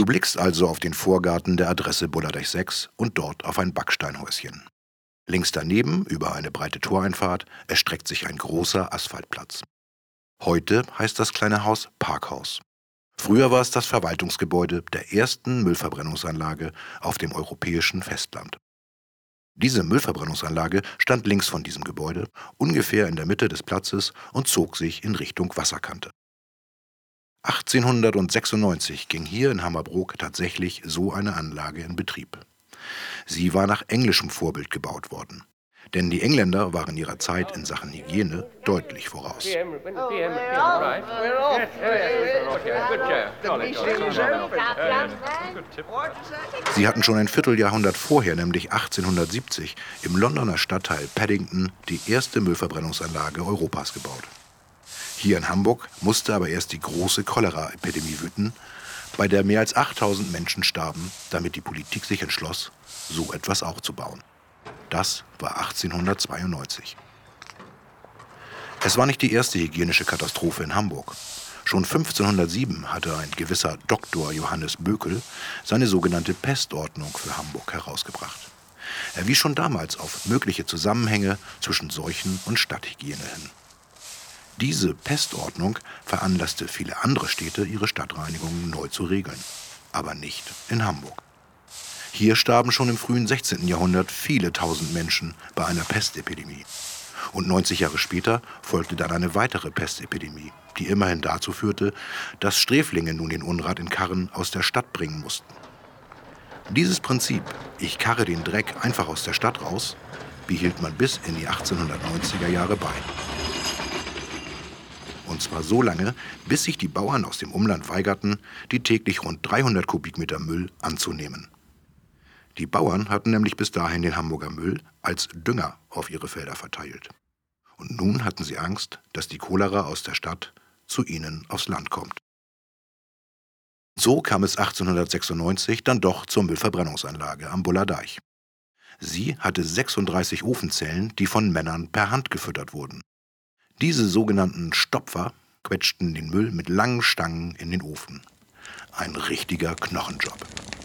Du blickst also auf den Vorgarten der Adresse Bullerdeich 6 und dort auf ein Backsteinhäuschen. Links daneben, über eine breite Toreinfahrt, erstreckt sich ein großer Asphaltplatz. Heute heißt das kleine Haus Parkhaus. Früher war es das Verwaltungsgebäude der ersten Müllverbrennungsanlage auf dem europäischen Festland. Diese Müllverbrennungsanlage stand links von diesem Gebäude, ungefähr in der Mitte des Platzes und zog sich in Richtung Wasserkante. 1896 ging hier in Hammerbrook tatsächlich so eine Anlage in Betrieb. Sie war nach englischem Vorbild gebaut worden. Denn die Engländer waren ihrer Zeit in Sachen Hygiene deutlich voraus. Sie hatten schon ein Vierteljahrhundert vorher, nämlich 1870, im Londoner Stadtteil Paddington die erste Müllverbrennungsanlage Europas gebaut. Hier in Hamburg musste aber erst die große Cholera-Epidemie wüten, bei der mehr als 8000 Menschen starben, damit die Politik sich entschloss, so etwas auch zu bauen. Das war 1892. Es war nicht die erste hygienische Katastrophe in Hamburg. Schon 1507 hatte ein gewisser Dr. Johannes Böckel seine sogenannte Pestordnung für Hamburg herausgebracht. Er wies schon damals auf mögliche Zusammenhänge zwischen Seuchen und Stadthygiene hin. Diese Pestordnung veranlasste viele andere Städte, ihre Stadtreinigungen neu zu regeln. Aber nicht in Hamburg. Hier starben schon im frühen 16. Jahrhundert viele tausend Menschen bei einer Pestepidemie. Und 90 Jahre später folgte dann eine weitere Pestepidemie, die immerhin dazu führte, dass Sträflinge nun den Unrat in Karren aus der Stadt bringen mussten. Dieses Prinzip, ich karre den Dreck einfach aus der Stadt raus, behielt man bis in die 1890er Jahre bei. Und zwar so lange, bis sich die Bauern aus dem Umland weigerten, die täglich rund 300 Kubikmeter Müll anzunehmen. Die Bauern hatten nämlich bis dahin den Hamburger Müll als Dünger auf ihre Felder verteilt. Und nun hatten sie Angst, dass die Cholera aus der Stadt zu ihnen aufs Land kommt. So kam es 1896 dann doch zur Müllverbrennungsanlage am Bullerdeich. Sie hatte 36 Ofenzellen, die von Männern per Hand gefüttert wurden. Diese sogenannten Stopfer quetschten den Müll mit langen Stangen in den Ofen. Ein richtiger Knochenjob.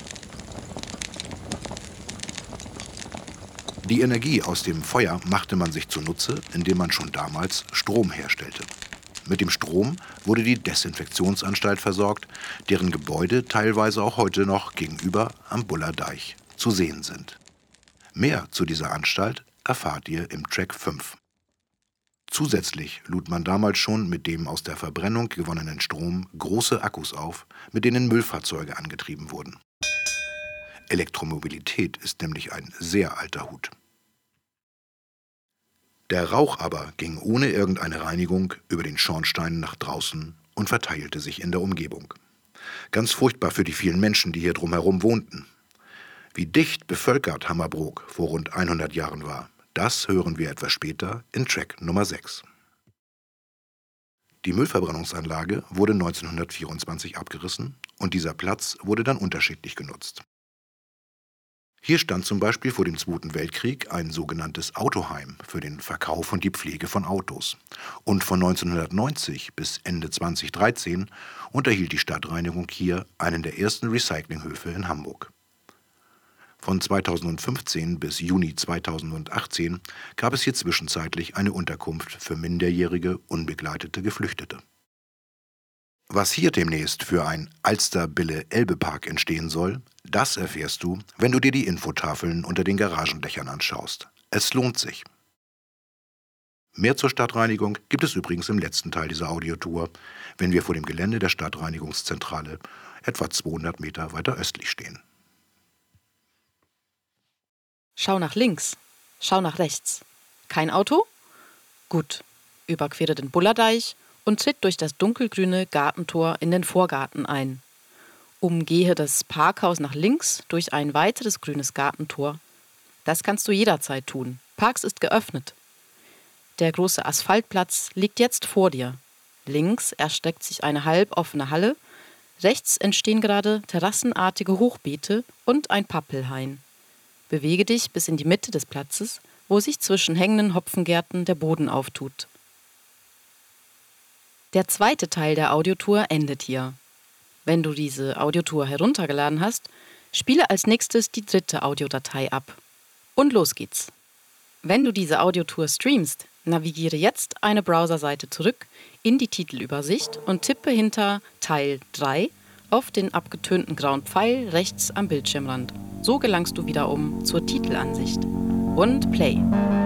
Die Energie aus dem Feuer machte man sich zunutze, indem man schon damals Strom herstellte. Mit dem Strom wurde die Desinfektionsanstalt versorgt, deren Gebäude teilweise auch heute noch gegenüber am Bullerdeich zu sehen sind. Mehr zu dieser Anstalt erfahrt ihr im Track 5. Zusätzlich lud man damals schon mit dem aus der Verbrennung gewonnenen Strom große Akkus auf, mit denen Müllfahrzeuge angetrieben wurden. Elektromobilität ist nämlich ein sehr alter Hut. Der Rauch aber ging ohne irgendeine Reinigung über den Schornstein nach draußen und verteilte sich in der Umgebung. Ganz furchtbar für die vielen Menschen, die hier drumherum wohnten. Wie dicht bevölkert Hammerbrook vor rund 100 Jahren war, das hören wir etwas später in Track Nummer 6. Die Müllverbrennungsanlage wurde 1924 abgerissen und dieser Platz wurde dann unterschiedlich genutzt. Hier stand zum Beispiel vor dem Zweiten Weltkrieg ein sogenanntes Autoheim für den Verkauf und die Pflege von Autos. Und von 1990 bis Ende 2013 unterhielt die Stadtreinigung hier einen der ersten Recyclinghöfe in Hamburg. Von 2015 bis Juni 2018 gab es hier zwischenzeitlich eine Unterkunft für minderjährige, unbegleitete Geflüchtete. Was hier demnächst für ein Alster-Bille-Elbe-Park entstehen soll, das erfährst du, wenn du dir die Infotafeln unter den Garagendächern anschaust. Es lohnt sich. Mehr zur Stadtreinigung gibt es übrigens im letzten Teil dieser Audiotour, wenn wir vor dem Gelände der Stadtreinigungszentrale etwa 200 Meter weiter östlich stehen. Schau nach links, schau nach rechts. Kein Auto? Gut. Überquere den Bullerdeich und tritt durch das dunkelgrüne Gartentor in den Vorgarten ein. Umgehe das Parkhaus nach links durch ein weiteres grünes Gartentor. Das kannst du jederzeit tun. Parks ist geöffnet. Der große Asphaltplatz liegt jetzt vor dir. Links erstreckt sich eine halboffene Halle, rechts entstehen gerade terrassenartige Hochbeete und ein Pappelhain. Bewege dich bis in die Mitte des Platzes, wo sich zwischen hängenden Hopfengärten der Boden auftut. Der zweite Teil der Audiotour endet hier. Wenn du diese Audiotour heruntergeladen hast, spiele als nächstes die 3. Audiodatei ab. Und los geht's. Wenn du diese Audiotour streamst, navigiere jetzt eine Browserseite zurück in die Titelübersicht und tippe hinter Teil 3 auf den abgetönten grauen Pfeil rechts am Bildschirmrand. So gelangst du wieder zur Titelansicht. Und Play.